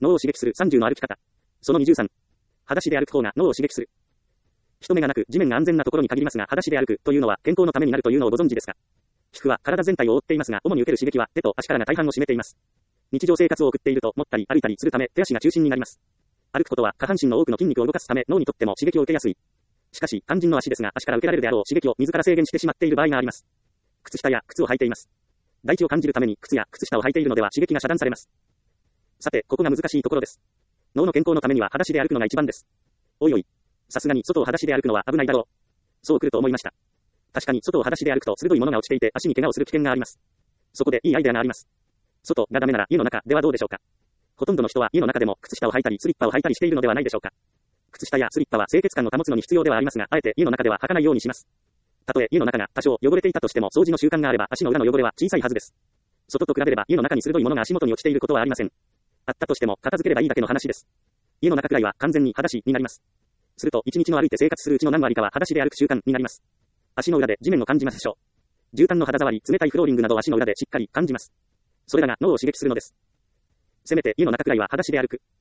脳を刺激する30の歩き方。その23。裸足で歩く方が脳を刺激する。人目がなく地面が安全なところに限りますが、裸足で歩くというのは健康のためになるというのをご存知ですか。皮膚は体全体を覆っていますが、主に受ける刺激は手と足からが大半を占めています。日常生活を送っていると持ったり歩いたりするため手足が中心になります。歩くことは下半身の多くの筋肉を動かすため脳にとっても刺激を受けやすい。しかし、肝心の足ですが、足から受けられるであろう刺激を自ら制限してしまっている場合があります。靴下や靴を履いています。大地を感じるために靴や靴下を履いているのでは刺激が遮断されます。さて、ここが難しいところです。脳の健康のためには裸足で歩くのが一番です。おいおい。さすがに外を裸足で歩くのは危ないだろう。そう来ると思いました。確かに外を裸足で歩くと鋭いものが落ちていて足に怪我をする危険があります。そこでいいアイデアがあります。外がダメなら家の中ではどうでしょうか。ほとんどの人は家の中でも靴下を履いたりスリッパを履いたりしているのではないでしょうか。靴下やスリッパは清潔感を保つのに必要ではありますが、あえて家の中では履かないようにします。たとえ家の中が多少汚れていたとしても掃除の習慣があれば足の裏の汚れは小さいはずです。外と比べれば家の中に鋭いものが足元に落ちていることはありません。あったとしても片付ければいいだけの話です。家の中くらいは完全に裸足になります。すると一日の歩いて生活するうちの何割かは裸足で歩く習慣になります。足の裏で地面を感じますでしょう。絨毯の肌触り、冷たいフローリングなど足の裏でしっかり感じます。それらが脳を刺激するのです。せめて家の中くらいは裸足で歩く。